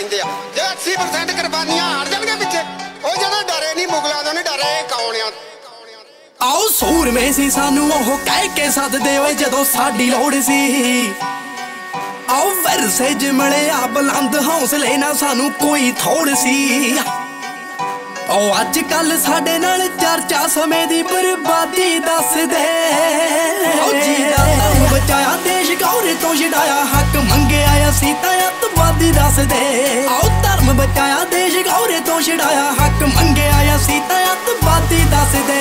ਕਹਿੰਦੇ ਆ ਜੇ 80% ਕੁਰਬਾਨੀਆਂ ਹਾਰ ਜਾਣਗੇ ਪਿੱਛੇ ਉਹ ਜਦੋਂ ਡਰੇ ਨਹੀਂ ਮੁਗਲਾਂ ਤੋਂ ਨਹੀਂ ਡਰੇ ਕੌਣ ਆ ਆਓ ਸੂਰਮੇ ਸੀ ਸਾਨੂੰ ਉਹ ਕਹਿ ਕੇ ਸੱਦਦੇ ਓਏ ਜਦੋਂ ਸਾਡੀ ਲੋੜ ਸੀ ਆਓ ਵਰਸੇ ਜਿਮਲੇ ਆ ਬੁਲੰਦ ਹੌਸਲੇ ਨਾ ਸਾਨੂੰ ਕੋਈ ਥੋੜ ਸੀ ਉਹ ਅੱਜ ਕੱਲ ਸਾਡੇ ਨਾਲ ਚਰਚਾ ਸਮੇਂ ਦੀ ਬਰਬਾਦੀ ਦੱਸਦੇ ਉਹ ਜੀ ਦਾ ਧਰਮ ਬਚਾਇਆ ਦੇਸ਼ ਗੌਰੇ ਤੋਂ ਛਡਾਇਆ ਹੱਕ ਮੰਗਿਆ ਅਸੀਂ ਤਾਂ ਅੱਤਵਾਦੀ ਦੱਸਦੇ ਆਓ ਧਰਮ ਬਚਾਇਆ ਦੇਸ਼ ਗੌਰੇ ਤੋਂ ਛਡਾਇਆ ਹੱਕ ਮੰਗਿਆ ਅਸੀਂ ਤਾਂ ਅੱਤਵਾਦੀ ਦੱਸਦੇ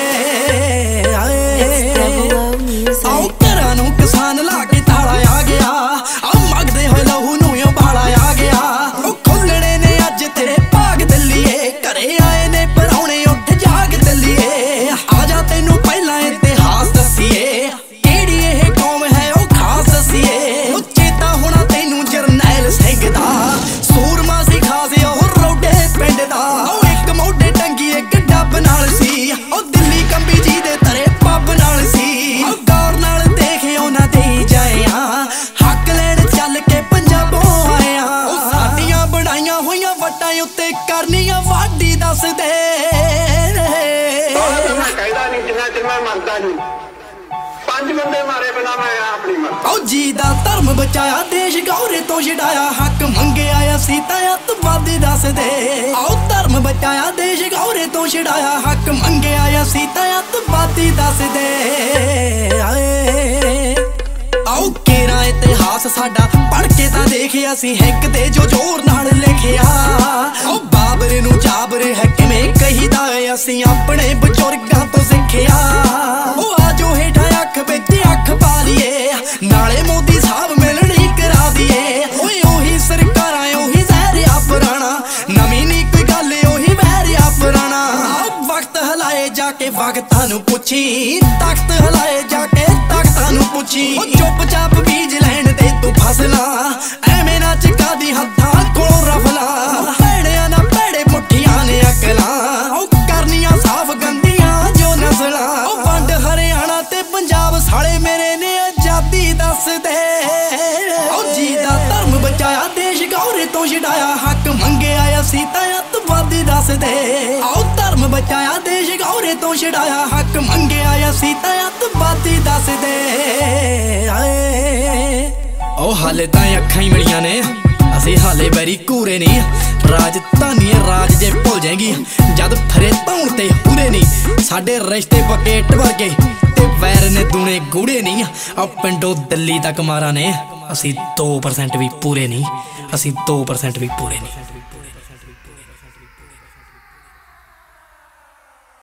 ਆਓ ਘਰਾਂ ਨੂੰ ਕਿਸਾਨ ਲਾ ਕੇ ਤਾਲਾ ਆ ਗਿਆ ਆਓ ਮੰਗਦੇ ਹੋਏ ਲਹੂ ਨੂੰ ਉਬਾਲਾ ਆ ਗਿਆ ਉਹ ਖੁੱਲਣੇ ਨੇ ਅੱਜ ਤੇਰੇ ਭਾਗ ਦਿੱਲੀਏ ਘਰੇ ਆਏ ਨੇ ਪਰਾਉਣੇ ਉੱਠ ਜਾਗ ਦਿੱਲੀਏ ਆ ਜਾ ਤੈਨੂੰ ਪਹਿਲਾਂ ਇਤਿਹਾਸ ਦੱਸੀਏ ਕਿਹੜੀ ਇਹ ਕੌਮ ਹੈ ਉਹ ਖਾਸ ਦੱਸੀਏ ਉਹ ਚੇਤਾ ਹੋਣਾ ਤੈਨੂੰ ਜਰਨੈਲ ਸਿੰਘ ਦਾ ਸੂਰਮਾ ਸੀ ਖਾਸ ਉਹ ਰੋਡੇ ਪਿੰਡ ਦਾ ਉਹ ਇੱਕ ਮੋਢੇ ਟੰਗੀ ਇੱਕ ਡੱਬ ਨਾਲ ਸੀ ਉਹ ਦਿੱਲੀ ਕੰਬੀ ਜੀ ਦੇ ਤਰੇ ਪੱਬ ਨਾਲ ਸੀ ਉਹ ਗੌਰ ਨਾਲ ਦੇਖੇ ਉਹਨਾਂ ਦੇ ਜਾਇਆ ਹੱਕ ਲੈਣ ਚੱਲ ਕੇ ਪੰਜਾਬੋਂ ਆਇਆ ਉਹ ਸਾਡੀਆਂ ਬਣਾਈਆਂ ਹੋਈਆਂ ਵੱਟਾਂ ਉੱਤੇ ਕਰਨੀਆਂ ਵਾਢੀ ਦੱਸਦੇ ਕਹਿੰਦਾ ਨਹੀਂ ਜਿੰਨਾ ਚਿਰ ਮੈਂ ਮਰਦਾ ਨਹੀਂ 5 ਬੰਦੇ ਮਾਰੇ ਬਿਨਾ ਮੈਂ ਆਪਣੀ ਮਰਦਾ ਉਹ ਜੀ ਦਾ ਧਰਮ ਬਚਾਇਆ ਦੇਸ਼ ਗੌਰੇ ਤੋਂ ਛਡਾਇਆ ਹੱਕ ਮੰਗਿਆ ਅਸੀਂ ਤਾਂ ਅੱਤਵਾਦੀ ਦੱਸਦੇ ਆਓ ਧਰਮ ਬਚਾਇਆ ਦੇਸ਼ ਗੌਰੇ ਤੋਂ ਛਡਾਇਆ ਹੱਕ ਮੰਗਿਆ ਅਸੀਂ ਤਾਂ ਅੱਤਵਾਦੀ ਦੱਸਦੇ ਆਓ ਕੇਰਾ ਇਤਿਹਾਸ ਸਾਡਾ ਪੜ੍ਹ ਕੇ ਤਾਂ ਦੇਖਿਆ ਅਸੀਂ ਹਿੱਕ ਦੇ ਜੋ ਜ਼ੋਰ ਨਾਲ ਲਿਖਿਆ ਉਹ ਬਾਬਰ ਨੂੰ ਜਾਬਰ ਹੈ ਕਿਵੇਂ ਕਹੀਦਾ ਏ ਅਸੀਂ ਆਪਣੇ ਬਜ਼ੁਰਗਾਂ ਤੋਂ ਸਿੱਖਿਆ ਉਹ ਆਜੋ ਹੇਠਾਂ ਅੱਖ ਵਿੱਚ ਅੱਖ ਪਾ ਲਈਏ ਨਾਲੇ ਮੋਦੀ ਸਾਹਿਬ ਮਿਲਣੀ ਕਰਾ ਦਈਏ ਓਏ ਉਹੀ ਸਰਕਾਰਾਂ ਉਹੀ ਜ਼ਹਿਰਿਆ ਪੁਰਾਣਾ ਨਵੀਂ ਨੀ ਕੋਈ ਗੱਲ ਉਹੀ ਵਹਿਰਿਆ ਪੁਰਾਣਾ ਵਕਤ ਹਲਾਏ ਜਾ ਕੇ ਵਕਤਾਂ ਨੂੰ ਪੁੱਛੀ ਤਖਤ ਹਲਾਏ ਜਾ ਕੇ ਤਖਤਾਂ ਨੂੰ ਪੁੱਛੀ ਉਹ ਚੁੱਪ-ਚਾਪ ਬੀਜ ਲੈਣ ਦੇ ਤੂੰ ਫਸਲਾਂ ਐਵੇਂ ਨਾ ਚਕਾ ਦੀ ਹੱਥਾਂ ਕੋਲੋਂ ਰਫਲਾਂ ਭੈੜਿਆਂ ਨਾ ਭੈੜੇ ਮੁੱਠੀਆਂ ਨੇ ਅਕਲਾਂ ਉਹ ਕਰਨੀਆਂ ਸਾਫ਼ ਗੰਦੀਆਂ ਜੋ ਨਸਲਾਂ ਉਹ ਵੰਡ ਹਰਿਆਣਾ ਤੇ ਪੰਜਾਬ ਸਾਲੇ ਮੇਰੇ ਨੇ ਆਜ਼ਾਦੀ ਦੱਸਦੇ ਉਹ ਜੀ ਦਾ ਧਰਮ ਬਚਾਇਆ ਦੇਸ਼ ਗੌਰੇ ਤੋਂ ਛਡਾਇਆ ਹੱਕ ਮੰਗਿਆ ਅਸੀਂ ਤਾਂ ਅੱਤਵਾਦੀ ਦੱਸਦੇ ਆਓ ਧਰਮ ਬਚਾਇਆ ਦੇਸ਼ ਗੌਰੇ ਤੋਂ ਛਡਾਇਆ ਹੱਕ ਮੰਗਿਆ ਅਸੀਂ ਤਾਂ ਅੱਤਵਾਦੀ ਦੱਸਦੇ ਉਹ ਹਾਲੇ ਤਾਂ ਅੱਖਾਂ ਹੀ ਮਿਲੀਆਂ ਨੇ ਅਸੀਂ ਹਾਲੇ ਬੈਰੀ ਘੂਰੇ ਨਹੀਂ ਰਾਜਧਾਨੀ ਰਾਜ ਜੇ ਭੁੱਲ ਜਾਏਗੀ ਜਦ ਫਰੇ ਧੌਣ ਤੇ ਹੁੰਦੇ ਨਹੀਂ ਸਾਡੇ ਰਿਸ਼ਤੇ ਪੱਕੇ ਇੱਟ ਵਰਗੇ ਤੇ ਵੈਰ ਨੇ ਦੂਣੇ ਗੂੜੇ ਨਹੀਂ ਆ ਪਿੰਡੋਂ ਦਿੱਲੀ ਤੱਕ ਮਾਰਾ ਨੇ ਅਸੀਂ 2% ਵੀ ਪੂਰੇ ਨਹੀਂ ਅਸੀਂ 2% ਵੀ ਪੂਰੇ ਨਹੀਂ।